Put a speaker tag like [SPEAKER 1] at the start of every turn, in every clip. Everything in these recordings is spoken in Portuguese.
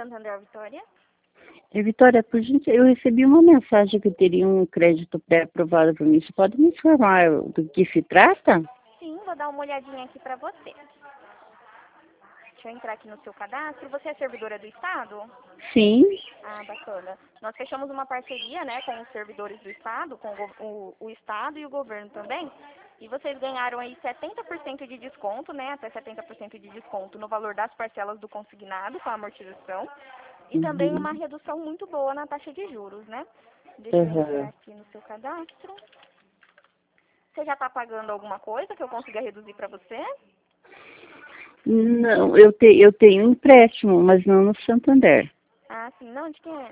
[SPEAKER 1] Santander, Vitória.
[SPEAKER 2] Vitória, por gentileza, eu recebi uma mensagem que eu teria um crédito pré-aprovado para mim. Você pode me informar do que se trata?
[SPEAKER 1] Sim, vou dar uma olhadinha aqui para você. Deixa eu entrar aqui no seu cadastro. Você é servidora do Estado?
[SPEAKER 2] Sim.
[SPEAKER 1] Ah, bacana. Nós fechamos uma parceria, né, com os servidores do Estado, com o Estado e o governo também. E vocês ganharam aí 70% de desconto, né, até 70% de desconto no valor das parcelas do consignado com a amortização. E também uma redução muito boa na taxa de juros, né? Deixa eu entrar aqui no seu cadastro. Você já está pagando alguma coisa que eu consiga reduzir para você?
[SPEAKER 2] Não, eu tenho um empréstimo, mas não no Santander.
[SPEAKER 1] Ah, sim. Não, de quem é?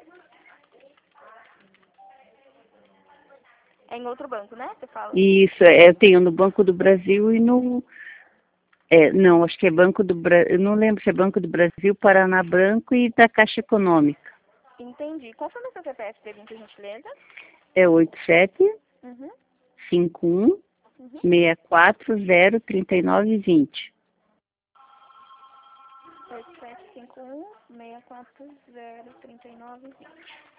[SPEAKER 1] É em outro banco, né? Você fala?
[SPEAKER 2] Isso, eu tenho no Banco do Brasil e no... não, acho que é Banco do Brasil, eu não lembro se é Banco do Brasil, Paraná Branco e da Caixa Econômica.
[SPEAKER 1] Entendi. Confirma seu CPF, por gentileza.
[SPEAKER 2] É 87
[SPEAKER 1] Uhum.
[SPEAKER 2] 51 640 3920.
[SPEAKER 1] 8751-640-3920.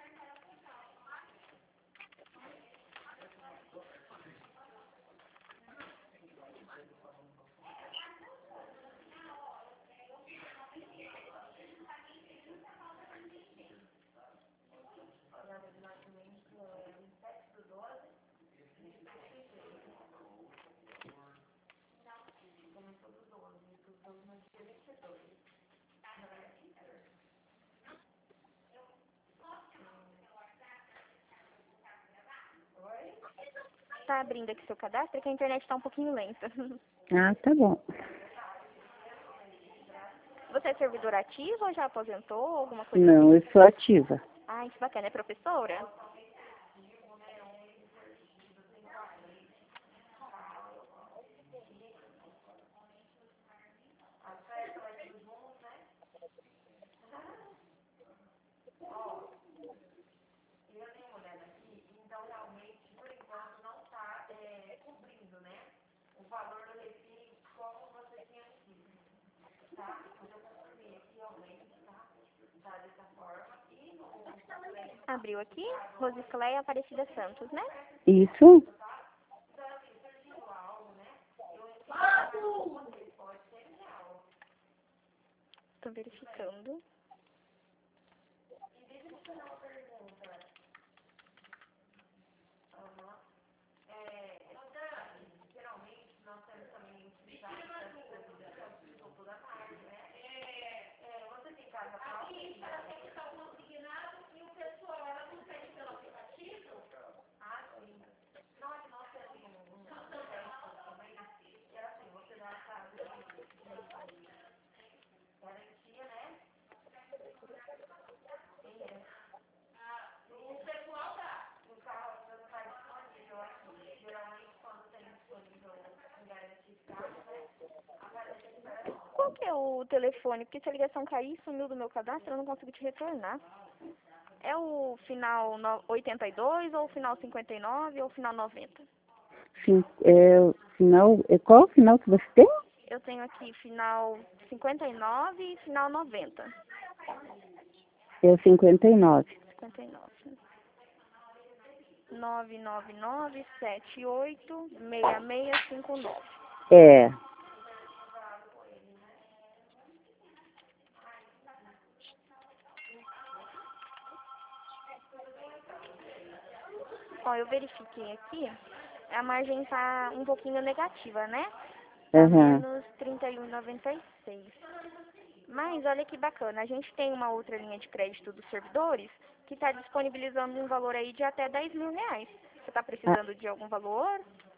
[SPEAKER 1] Tá abrindo aqui seu cadastro, que a internet está um pouquinho lenta.
[SPEAKER 2] Ah, tá bom.
[SPEAKER 1] Você é servidora ativa ou já aposentou? Alguma coisa
[SPEAKER 2] Não,
[SPEAKER 1] assim?
[SPEAKER 2] eu sou ativa.
[SPEAKER 1] Ah, que bacana. É professora? Abriu aqui. Rosicléia Aparecida Santos, né?
[SPEAKER 2] Isso?
[SPEAKER 1] Tô verificando. Qual que é o telefone? Porque se a ligação cair, sumiu do meu cadastro, eu não consigo te retornar. É o final 82, ou o final 59, ou o final 90?
[SPEAKER 2] Sim, o final, qual o final que você tem?
[SPEAKER 1] Eu tenho aqui final 59 e final 90.
[SPEAKER 2] É o 59.
[SPEAKER 1] 59. 999786659.
[SPEAKER 2] É.
[SPEAKER 1] Ó, eu verifiquei aqui, a margem tá um pouquinho negativa, né? Tá
[SPEAKER 2] Uhum.
[SPEAKER 1] menos 31,96. Mas olha que bacana, a gente tem uma outra linha de crédito dos servidores que está disponibilizando um valor aí de até 10 mil reais. Você está precisando de algum valor?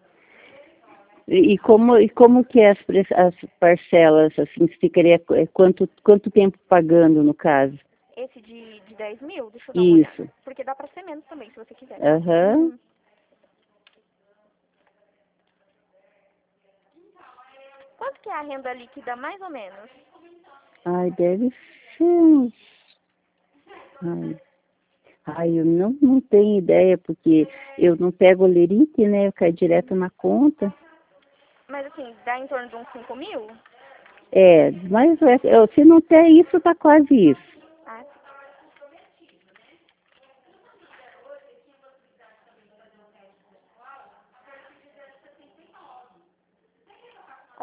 [SPEAKER 2] E como que é as parcelas, assim, você ficaria quanto tempo pagando, no caso?
[SPEAKER 1] Esse de 10 mil? Deixa eu dar uma olhada.
[SPEAKER 2] Isso.
[SPEAKER 1] Porque dá para ser menos também, se você quiser.
[SPEAKER 2] Aham.
[SPEAKER 1] Quanto que é a renda líquida, mais ou menos?
[SPEAKER 2] Ai, deve ser uns... eu não tenho ideia, porque eu não pego o lerite, né? Eu caio direto na conta.
[SPEAKER 1] Mas assim, dá em torno de uns 5 mil?
[SPEAKER 2] Mas se não tem isso, tá quase isso.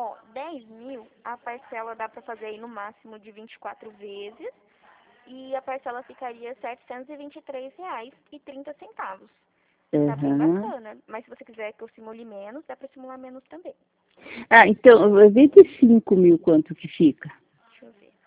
[SPEAKER 1] Ó, 10 mil, a parcela dá pra fazer aí no máximo de 24 vezes. E a parcela ficaria R$ 723,30. Tá bem
[SPEAKER 2] Aham.
[SPEAKER 1] bacana. Mas se você quiser que eu simule menos, dá pra simular menos também.
[SPEAKER 2] Ah, então, 25 mil quanto que fica?
[SPEAKER 1] Deixa eu ver.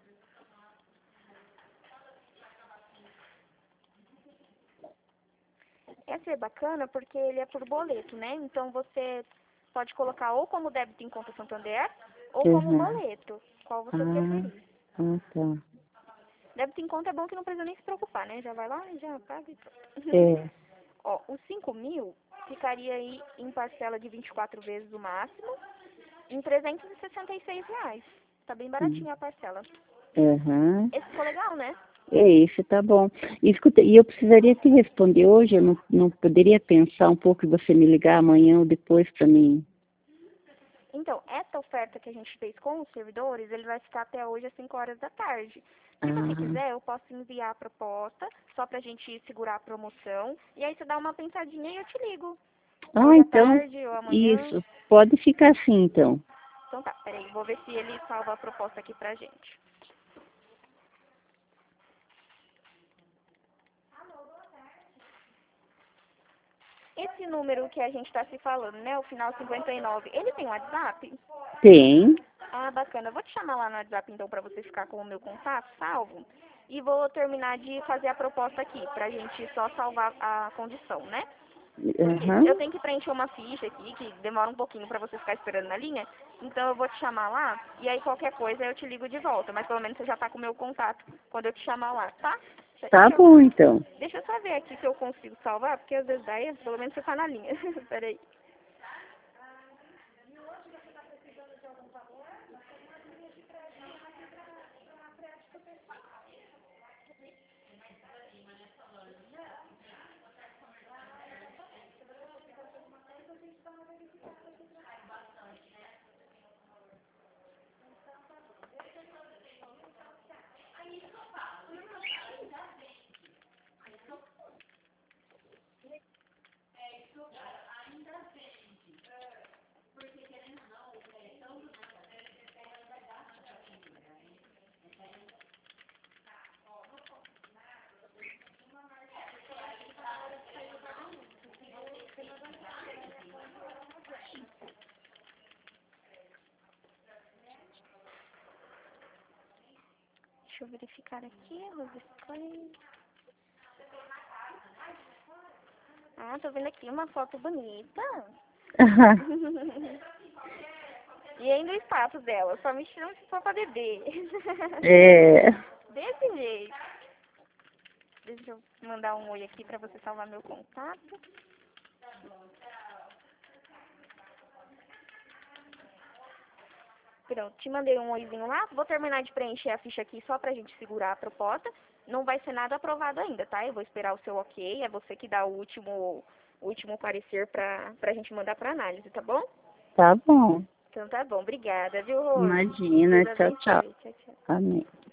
[SPEAKER 1] Essa é bacana porque ele é por boleto, né? Então você pode colocar ou como débito em conta Santander ou como
[SPEAKER 2] Aham.
[SPEAKER 1] boleto. Qual você
[SPEAKER 2] Ah,
[SPEAKER 1] preferir.
[SPEAKER 2] tá.
[SPEAKER 1] Débito em conta é bom que não precisa nem se preocupar, né? Já vai lá e já paga e pronto.
[SPEAKER 2] É.
[SPEAKER 1] Ó, os 5 mil ficaria aí em parcela de 24 vezes o máximo, em R$ 366. Tá bem
[SPEAKER 2] Hum.
[SPEAKER 1] baratinha a parcela.
[SPEAKER 2] Aham.
[SPEAKER 1] Esse ficou legal, né?
[SPEAKER 2] É isso, tá bom. E escuta, e eu precisaria te responder hoje, eu não poderia pensar um pouco e você me ligar amanhã ou depois para mim?
[SPEAKER 1] Então, essa oferta que a gente fez com os servidores, ele vai ficar até hoje às 5 horas da tarde. Se você
[SPEAKER 2] Ah,
[SPEAKER 1] quiser, eu posso enviar a proposta, só pra gente segurar a promoção. E aí você dá uma pensadinha e eu te ligo. Hoje à
[SPEAKER 2] então,
[SPEAKER 1] tarde ou amanhã.
[SPEAKER 2] isso. Pode ficar assim, então.
[SPEAKER 1] Então tá, peraí, vou ver se ele salva a proposta aqui pra gente. Esse número que a gente tá se falando, né, o final 59, ele tem WhatsApp?
[SPEAKER 2] Tem.
[SPEAKER 1] Ah, bacana. Eu vou te chamar lá no WhatsApp então pra você ficar com o meu contato salvo. E vou terminar de fazer a proposta aqui, pra gente só salvar a condição, né? Porque eu
[SPEAKER 2] Aham.
[SPEAKER 1] tenho que preencher uma ficha aqui, que demora um pouquinho pra você ficar esperando na linha. Então eu vou te chamar lá, e aí qualquer coisa eu te ligo de volta. Mas pelo menos você já tá com o meu contato quando eu te chamar lá, tá?
[SPEAKER 2] Tá
[SPEAKER 1] Deixa eu,
[SPEAKER 2] bom, então.
[SPEAKER 1] deixa eu só ver aqui se eu consigo salvar, porque às vezes daí, pelo menos você tá na linha. Peraí. Deixa eu verificar aqui, Rose Clay. Ah, tô vendo aqui uma foto bonita. E ainda o status dela, só me chama se for pra beber.
[SPEAKER 2] É.
[SPEAKER 1] Desse jeito. Deixa eu mandar um oi aqui pra você salvar meu contato. Pronto, te mandei um oizinho lá. Vou terminar de preencher a ficha aqui só pra gente segurar a proposta. Não vai ser nada aprovado ainda, tá? Eu vou esperar o seu ok. É você que dá o último parecer pra gente mandar pra análise, tá bom?
[SPEAKER 2] Tá bom.
[SPEAKER 1] Então tá bom, obrigada, viu, Rose?
[SPEAKER 2] Imagina.
[SPEAKER 1] Deus
[SPEAKER 2] Tchau, tchau.
[SPEAKER 1] abençoe. Tchau, tchau.
[SPEAKER 2] Amém.